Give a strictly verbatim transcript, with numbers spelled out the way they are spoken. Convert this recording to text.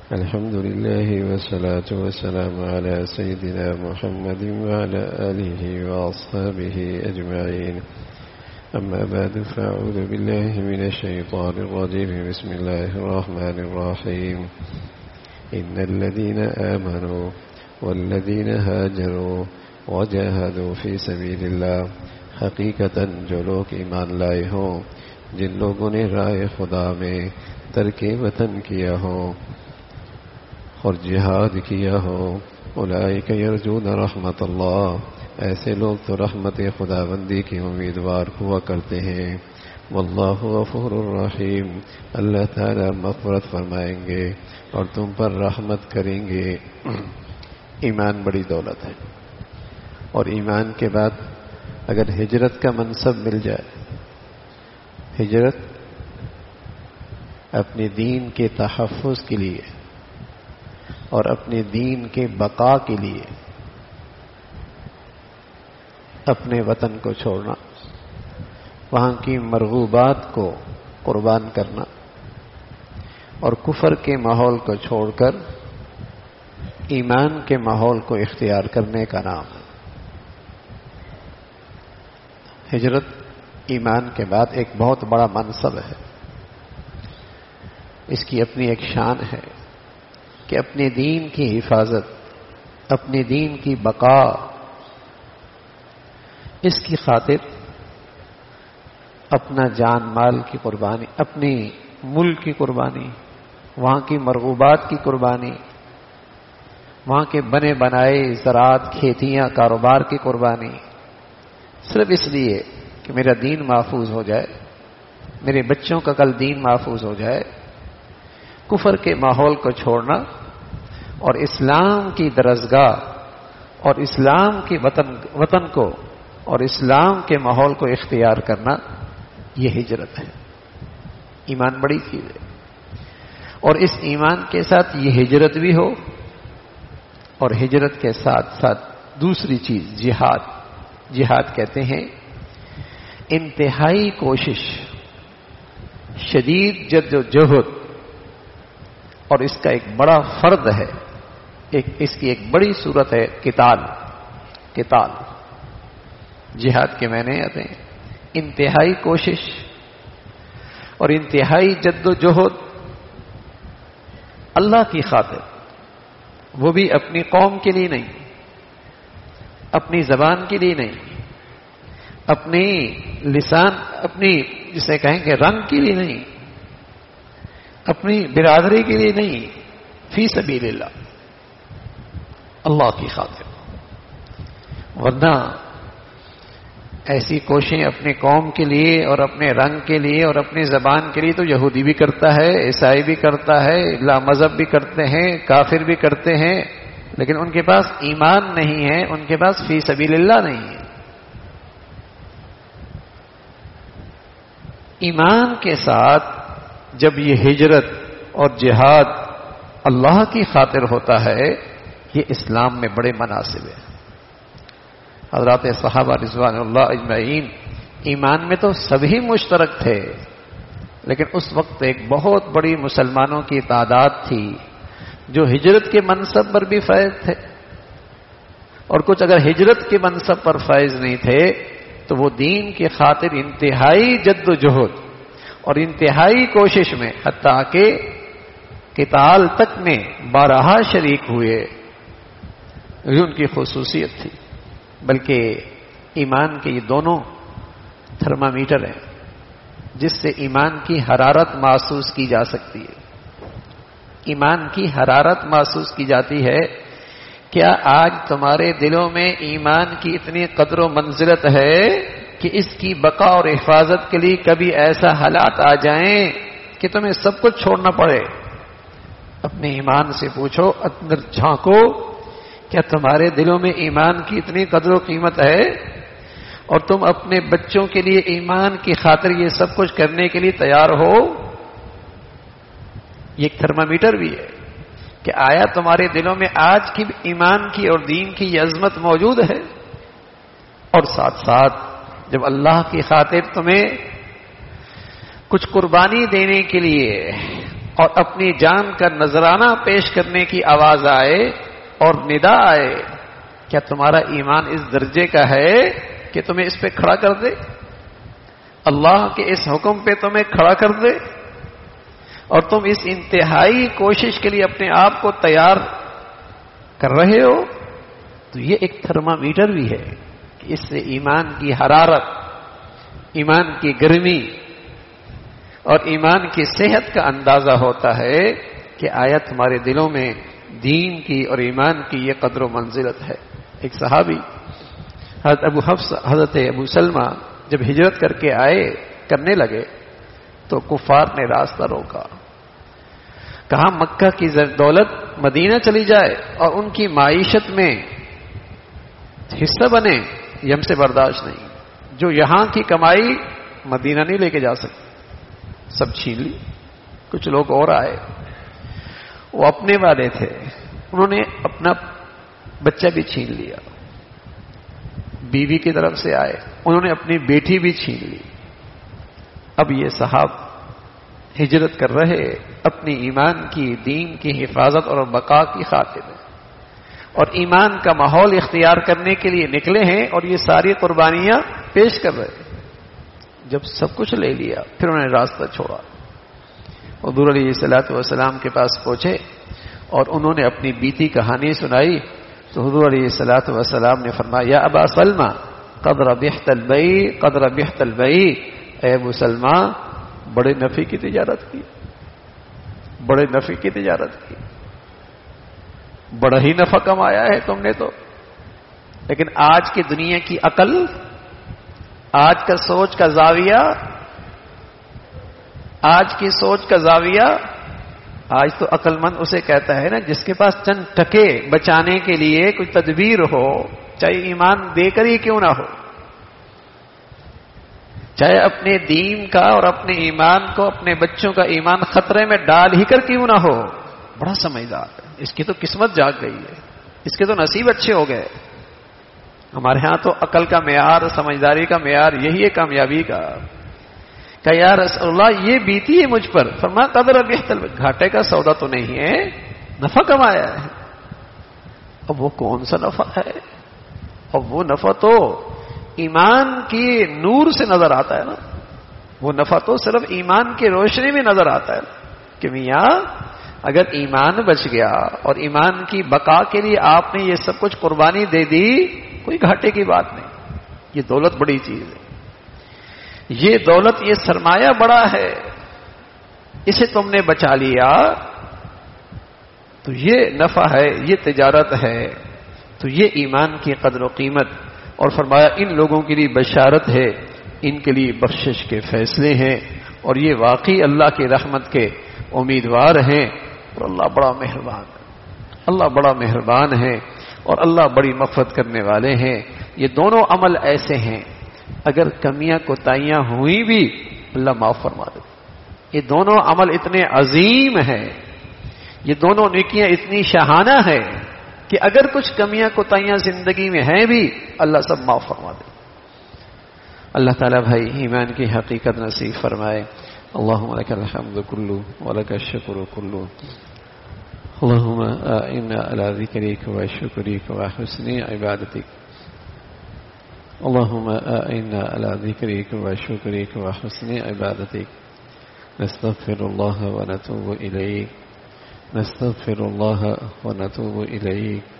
الحمد لله والصلاة والسلام على سيدنا محمد وعلى آله وأصحابه أجمعين. أما بعد، فأعوذ بالله من الشيطان الرجيم. بسم الله الرحمن الرحيم. إن الذين آمنوا والذين هاجروا وجاهدوا في سبيل اللہ، حقیقتاً جو لوگ ایمان لائے ہوں، جن لوگوں نے راہ خدا میں ترک وطن کیا ہو اور جہاد کیا ہو، اولئک یرجون رحمت اللہ، ایسے لوگ تو رحمت خداوندی کی امیدوار ہوا کرتے ہیں. واللہ غفور الرحیم، اللہ تعالی مغفرت فرمائیں گے اور تم پر رحمت کریں گے. ایمان بڑی دولت ہے، اور ایمان کے بعد اگر ہجرت کا منصب مل جائے، ہجرت اپنے دین کے تحفظ کے لیے اور اپنے دین کے بقا کے لیے اپنے وطن کو چھوڑنا، وہاں کی مرغوبات کو قربان کرنا اور کفر کے ماحول کو چھوڑ کر ایمان کے ماحول کو اختیار کرنے کا نام ہے. ہجرت ایمان کے بعد ایک بہت بڑا منصب ہے. اس کی اپنی ایک شان ہے کہ اپنے دین کی حفاظت، اپنے دین کی بقا، اس کی خاطر اپنا جان مال کی قربانی، اپنی ملک کی قربانی، وہاں کی مرغوبات کی قربانی، وہاں کے بنے بنائے زراعت، کھیتیاں، کاروبار کی قربانی، صرف اس لیے کہ میرا دین محفوظ ہو جائے، میرے بچوں کا کل دین محفوظ ہو جائے. کفر کے ماحول کو چھوڑنا اور اسلام کی درسگاہ اور اسلام کے وطن وطن کو اور اسلام کے ماحول کو اختیار کرنا، یہ ہجرت ہے. ایمان بڑی چیز ہے، اور اس ایمان کے ساتھ یہ ہجرت بھی ہو، اور ہجرت کے ساتھ ساتھ دوسری چیز جہاد. جہاد کہتے ہیں انتہائی کوشش، شدید جد و جہد، اور اس کا ایک بڑا فرد ہے، ایک اس کی ایک بڑی صورت ہے قتال. قتال جہاد کے معنی آتے ہیں انتہائی کوشش اور انتہائی جد و جہد اللہ کی خاطر، وہ بھی اپنی قوم کے لیے نہیں، اپنی زبان کے لیے نہیں، اپنی لسان، اپنی جسے کہیں کہ رنگ کے لیے نہیں، اپنی برادری کے لیے نہیں، فی سبیل اللہ، اللہ کی خاطر. ورنہ ایسی کوششیں اپنے قوم کے لیے اور اپنے رنگ کے لیے اور اپنی زبان کے لیے تو یہودی بھی کرتا ہے، عیسائی بھی کرتا ہے، لا مذہب بھی کرتے ہیں، کافر بھی کرتے ہیں، لیکن ان کے پاس ایمان نہیں ہے، ان کے پاس فی سبیل اللہ نہیں ہے. ایمان کے ساتھ جب یہ ہجرت اور جہاد اللہ کی خاطر ہوتا ہے، یہ اسلام میں بڑے مناسب ہے. حضرات صحابہ رضوان اللہ اجمعین ایمان میں تو سبھی مشترک تھے، لیکن اس وقت ایک بہت بڑی مسلمانوں کی تعداد تھی جو ہجرت کے منصب پر بھی فائز تھے، اور کچھ اگر ہجرت کے منصب پر فائز نہیں تھے تو وہ دین کی خاطر انتہائی جد و جہد اور انتہائی کوشش میں، حتیٰ کہ قتال تک میں بارہا شریک ہوئے. یہ ان کی خصوصیت تھی. بلکہ ایمان کے یہ دونوں تھرمامیٹر ہیں جس سے ایمان کی حرارت محسوس کی جا سکتی ہے. ایمان کی حرارت محسوس کی جاتی ہے. کیا آج تمہارے دلوں میں ایمان کی اتنی قدر و منزلت ہے کہ اس کی بقا اور حفاظت کے لیے کبھی ایسا حالات آ جائیں کہ تمہیں سب کچھ چھوڑنا پڑے؟ اپنے ایمان سے پوچھو، اندر جھانکو، کیا تمہارے دلوں میں ایمان کی اتنی قدر و قیمت ہے اور تم اپنے بچوں کے لیے ایمان کی خاطر یہ سب کچھ کرنے کے لیے تیار ہو؟ یہ ایک تھرمامیٹر بھی ہے کہ آیا تمہارے دلوں میں آج کی ایمان کی اور دین کی یہ عظمت موجود ہے؟ اور ساتھ ساتھ جب اللہ کی خاطر تمہیں کچھ قربانی دینے کے لیے اور اپنی جان کا نذرانہ پیش کرنے کی آواز آئے اور ندا آئے، کیا تمہارا ایمان اس درجے کا ہے کہ تمہیں اس پہ کھڑا کر دے؟ اللہ کے اس حکم پہ تمہیں کھڑا کر دے، اور تم اس انتہائی کوشش کے لیے اپنے آپ کو تیار کر رہے ہو؟ تو یہ ایک تھرمامیٹر بھی ہے کہ اس سے ایمان کی حرارت، ایمان کی گرمی اور ایمان کی صحت کا اندازہ ہوتا ہے کہ آیا تمہارے دلوں میں دین کی اور ایمان کی یہ قدر و منزلت ہے۔ ایک صحابی حضرت ابو حفص حضرت ابو سلمہ جب ہجرت کر کے آئے کرنے لگے تو کفار نے راستہ روکا، کہا مکہ کی دولت مدینہ چلی جائے اور ان کی معیشت میں حصہ بنے، یہ ہم سے برداشت نہیں، جو یہاں کی کمائی مدینہ نہیں لے کے جا سکتے، سب چھین لی۔ کچھ لوگ اور آئے، وہ اپنے والے تھے، انہوں نے اپنا بچہ بھی چھین لیا۔ بیوی کی طرف سے آئے، انہوں نے اپنی بیٹی بھی چھین لی۔ اب یہ صحاب ہجرت کر رہے اپنی ایمان کی، دین کی حفاظت اور بقا کی خاطر میں، اور ایمان کا ماحول اختیار کرنے کے لیے نکلے ہیں، اور یہ ساری قربانیاں پیش کر رہے۔ جب سب کچھ لے لیا پھر انہوں نے راستہ چھوڑا، حضور علیہ الصلوۃ والسلام کے پاس پہنچے اور انہوں نے اپنی بیتی کہانی سنائی تو حضور علیہ الصلوۃ والسلام نے فرمایا یا ابا سلمہ قد ربحت البیع قد ربحت البیع، اے ابو سلمہ بڑے نفع کی تجارت کی، بڑے نفع کی تجارت کی، بڑا ہی نفع کمایا ہے تم نے تو۔ لیکن آج کی دنیا کی عقل، آج کا سوچ کا زاویہ، آج کی سوچ کا زاویہ، آج تو عقل مند اسے کہتا ہے نا جس کے پاس چند ٹکے بچانے کے لیے کوئی تدبیر ہو، چاہے ایمان دے کر ہی کیوں نہ ہو، چاہے اپنے دین کا اور اپنے ایمان کو، اپنے بچوں کا ایمان خطرے میں ڈال ہی کر کیوں نہ ہو، بڑا سمجھدار ہے، اس کی تو قسمت جاگ گئی ہے، اس کے تو نصیب اچھے ہو گئے۔ ہمارے ہاں تو عقل کا معیار، سمجھداری کا معیار یہی ہے کامیابی کا، کہ یا رسول اللہ یہ بیتی ہے مجھ پر، فرمایا قدر ربحت البیع، گھاٹے کا سودا تو نہیں ہے، نفع کمایا ہے۔ اب وہ کون سا نفع ہے؟ اب وہ نفع تو ایمان کی نور سے نظر آتا ہے نا، وہ نفع تو صرف ایمان کی روشنی میں نظر آتا ہے کہ میاں اگر ایمان بچ گیا اور ایمان کی بقا کے لیے آپ نے یہ سب کچھ قربانی دے دی، کوئی گھاٹے کی بات نہیں، یہ دولت بڑی چیز ہے، یہ دولت، یہ سرمایہ بڑا ہے، اسے تم نے بچا لیا تو یہ نفع ہے، یہ تجارت ہے، تو یہ ایمان کی قدر و قیمت۔ اور فرمایا ان لوگوں کے لیے بشارت ہے، ان کے لیے بخشش کے فیصلے ہیں، اور یہ واقعی اللہ کی رحمت کے امیدوار ہیں، اور اللہ بڑا مہربان ہے، اللہ بڑا مہربان ہے، اور اللہ بڑی مغفرت کرنے والے ہیں۔ یہ دونوں عمل ایسے ہیں اگر کمیاں کوتاہیاں ہوئی بھی اللہ معاف فرما دے، یہ دونوں عمل اتنے عظیم ہیں، یہ دونوں نیکیاں اتنی شاہانہ ہیں کہ اگر کچھ کمیاں کوتاہیاں زندگی میں ہیں بھی اللہ سب معاف فرما دے۔ اللہ تعالیٰ بھائی ایمان کی حقیقت نصیب فرمائے۔ اللہم لک الحمد کلو ولک الشکر کلو، اللہم اعنا علی ذکرک و شکرک و حسن عبادتک، اللہم اعنا علی ذکرک و شکرک و حسن عبادتک، نستغفر اللہ و نتوب الیک، نستغفر اللہ و نتوب الیک،